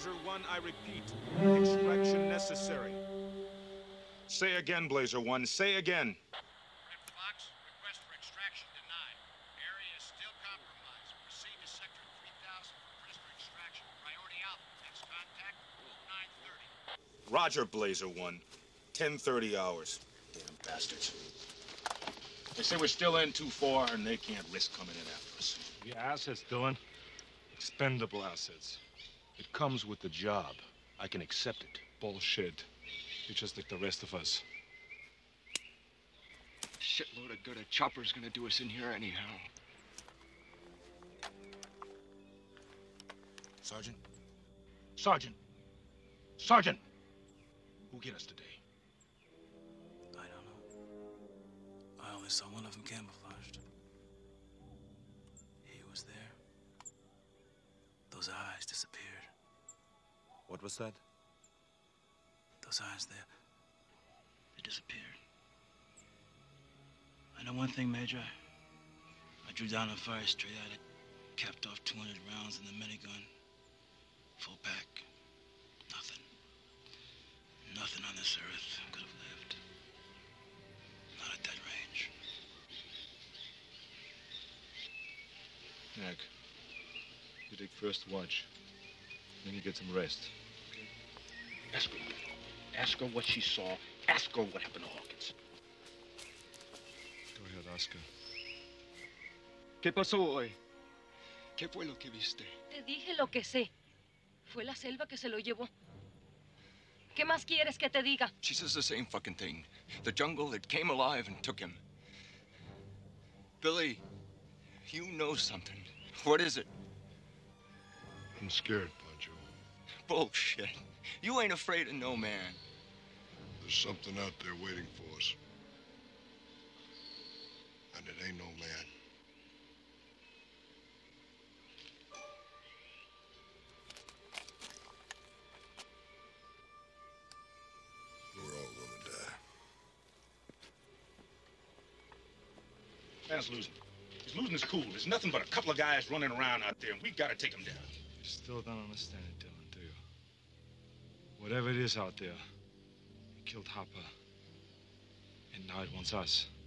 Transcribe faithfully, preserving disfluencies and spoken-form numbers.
Blazer one, I repeat. Extraction necessary. Say again, Blazer one. Say again. Red Fox, request for extraction denied. Area is still compromised. Proceed to sector three thousand for press for extraction. Priority out. Next contact, nine thirty. Roger, Blazer one. ten thirty hours. Damn bastards. They say we're still in too far, and they can't risk coming in after us. The assets, Dylan. Expendable assets. It comes with the job. I can accept it. Bullshit. You're just like the rest of us. Shitload of good a chopper's gonna do us in here anyhow. Sergeant? Sergeant! Sergeant! Who get us today? I don't know. I only saw one of them camouflaged. He was there. Those eyes disappeared. What was that? Those eyes there, they disappeared. I know one thing, Major. I drew down a fire straight at it, capped off two hundred rounds in the minigun. Full pack. Nothing. Nothing on this earth could have lived. Not at that range. Nick, you take first watch. Then you get some rest. Ask her. Ask her what she saw. Ask her what happened to Hawkins. Go ahead, ask her. ¿Qué pasó hoy? ¿Qué fue lo que viste? Te dije lo que sé. Fue la selva que se lo llevó. ¿Qué más quieres que te diga? She says the same fucking thing. The jungle that came alive and took him. Billy, you know something. What is it? I'm scared, Pancho. Bullshit. You ain't afraid of no man. There's something out there waiting for us. And it ain't no man. We're all gonna die. Man's losing. He's losing his cool. There's nothing but a couple of guys running around out there, and we gotta take him down. You still don't understand it, Dylan, do you? Whatever it is out there, it killed Hopper. And now it wants us.